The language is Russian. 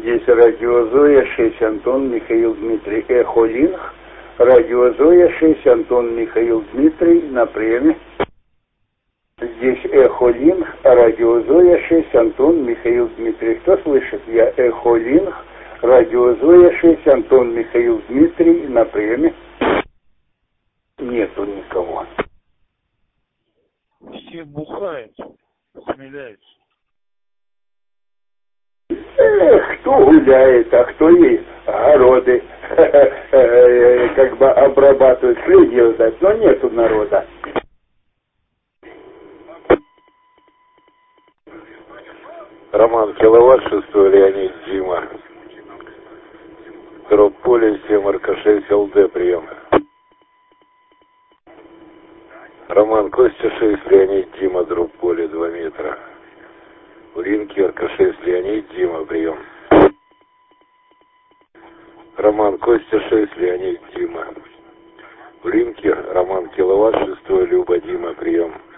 Здесь радиозоя 6, Антон, Михаил, Дмитрий, Эхолинг. Радиозоя 6, Антон, Михаил, Дмитрий, на приеме. Здесь Эхолинг, радиозоя 6, Антон, Михаил, Дмитрий. Кто слышит? Я Эхолинг, радиозоя 6, Антон, Михаил, Дмитрий, на приеме. Нету никого. Все бухают, смеляются. Кто гуляет, а кто и огороды как бы обрабатывает, следил дать, но нету народа. Роман Киловатт, 6 Леонид Дима. Дроп поле 7 РК6 ЛД, прием. Роман Костя 6 Леонид Дима, дроп поле 2 метра. Уринки РК6 Леонид Дима, прием. Роман Костя 6 Леонид Дима. Уринки Роман Киловатт, 6 Люба Дима, прием.